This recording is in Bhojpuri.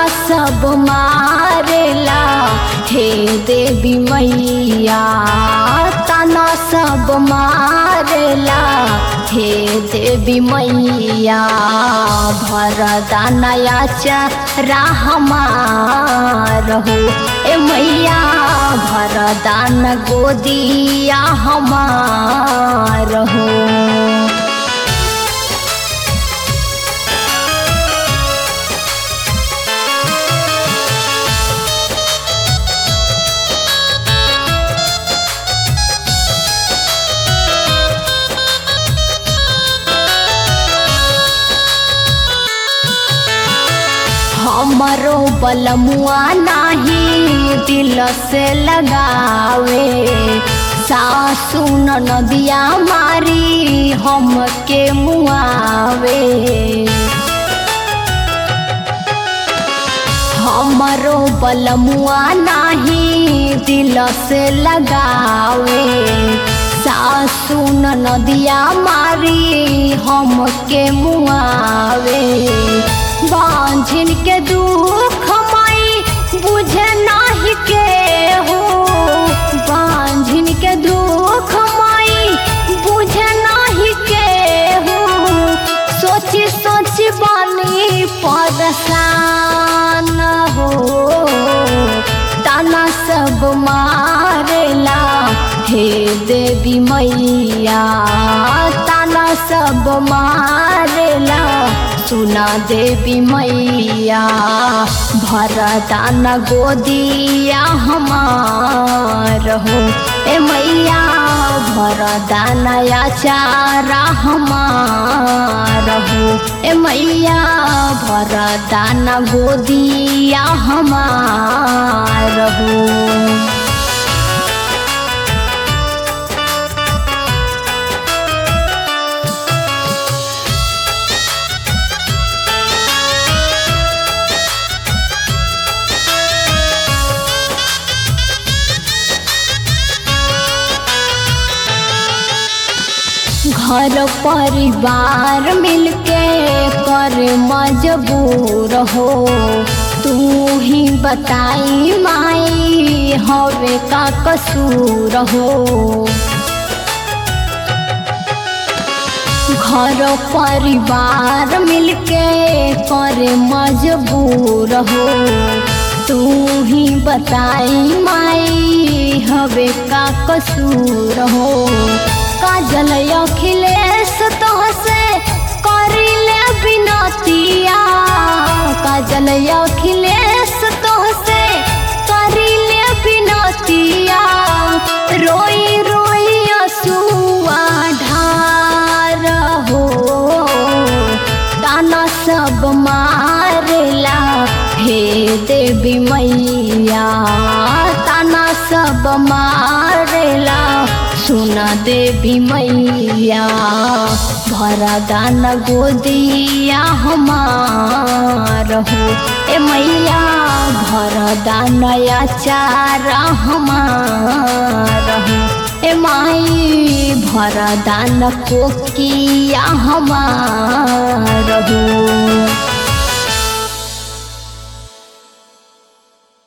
सब मारेला हे देवी मैया, ताना सब मारेला हे देवी मैया। भरदानया चारा हमार हो ए मैया, भरदान गोदिया हमार हो। हमरो बलमुआ नाही दिल से लगावे, सासू नदिया मारी हमके मुआवे। हमरो बलमुआ नाही दिल से लगावे, सासू नदिया मारी हमके मुआवे। बांझिन के दुख माई बुझे नाही के हो, बांझिन के दुख माई बुझे नाही के हो। सोची सोची बानी परेशान हो, ताना सब मारेला हे देवी मैया, ताना सब मारेला सुना देवी मैया। भरदान गोदिया हमार हो ए मैया, भरदानया चारा हमार हो ए मैया, भरदान गोदिया हमार हो। घर परिवार मिलके कर मजबूर हो, तू ही बताई माई हवे का कसूर हो। घर परिवार मिलके कर मजबूर हो, तू ही बताई माई हवे का कसूर हो। काजल अखिलेश तोहसे करिले बिनतिया, काजल अखिलेश तोहसे करिले बिनतिया। रोई रोई असुआ ढार हो, ताना सब मारेला हे देवी मैया, ताना सब मारेला सुना देवी मैया। भरदान गोदिया हमार हो ए मैया, भरदानया चारा हमार हो ए माई, भरदान कोकिया हमार हो।